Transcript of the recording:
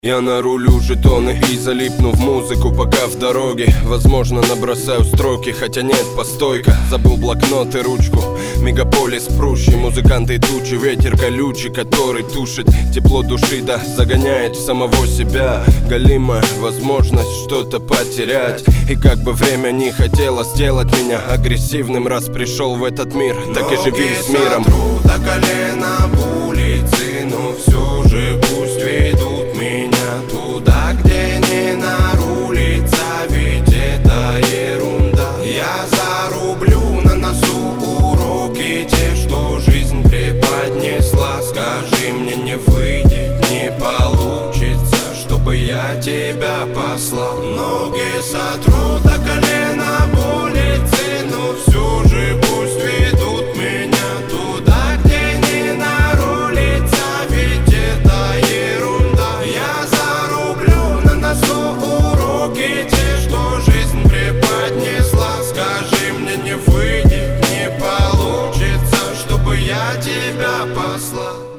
Я нарулю жетоны и залипну в музыку, пока в дороге. Возможно, набросаю строки, хотя нет, постойка. Забыл блокнот и ручку. Мегаполис прущий, музыканты тучи, ветер колючий, который тушит тепло души, да загоняет в самого себя. Голимая возможность что-то потерять. И как бы время не хотело сделать меня агрессивным, раз пришел в этот мир, так и живи с миром. Сотру до колена в улице, но все же пусть ведут меня туда, где не нарулится, ведь это ерунда. Я зарублю на носу уроки, те, что жизнь преподнесла. Скажи мне, не выйдет, не получится, чтобы я тебя послал. Ноги сотру до колена в улице, но все же пусть ведут меня туда, где не нарулится, ведь это ерунда. Я зарублю на носу уроки, те, что жизнь преподнесла. Скажи мне, не выйдет, не получится, чтобы я тебя послал.